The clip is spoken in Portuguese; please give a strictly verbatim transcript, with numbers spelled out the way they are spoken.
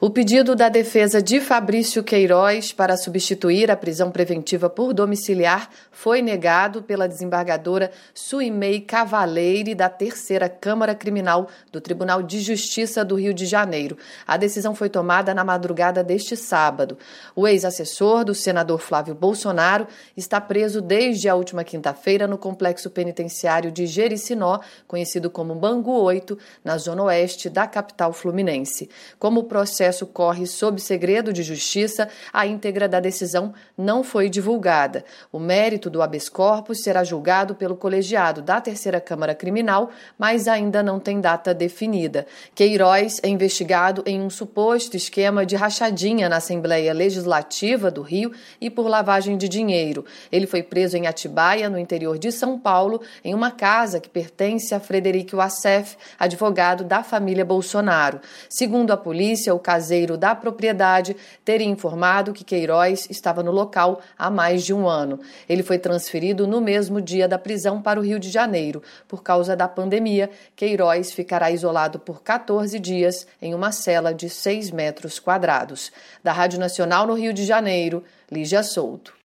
O pedido da defesa de Fabrício Queiroz para substituir a prisão preventiva por domiciliar foi negado pela desembargadora Suimei Cavaleire, da Terceira Câmara Criminal do Tribunal de Justiça do Rio de Janeiro. A decisão foi tomada na madrugada deste sábado. O ex-assessor do senador Flávio Bolsonaro está preso desde a última quinta-feira no complexo penitenciário de Jericinó, conhecido como Bangu oito, na zona oeste da capital fluminense. Como o processo O processo corre sob segredo de justiça, a íntegra da decisão não foi divulgada. O mérito do habeas corpus será julgado pelo colegiado da Terceira Câmara Criminal, mas ainda não tem data definida. Queiroz é investigado em um suposto esquema de rachadinha na Assembleia Legislativa do Rio e por lavagem de dinheiro. Ele foi preso em Atibaia, no interior de São Paulo, em uma casa que pertence a Frederico Wassef, advogado da família Bolsonaro. Segundo a polícia, o caso caseiro da propriedade teria informado que Queiroz estava no local há mais de um ano. Ele foi transferido no mesmo dia da prisão para o Rio de Janeiro. Por causa da pandemia, Queiroz ficará isolado por quatorze dias em uma cela de seis metros quadrados. Da Rádio Nacional no Rio de Janeiro, Lígia Souto.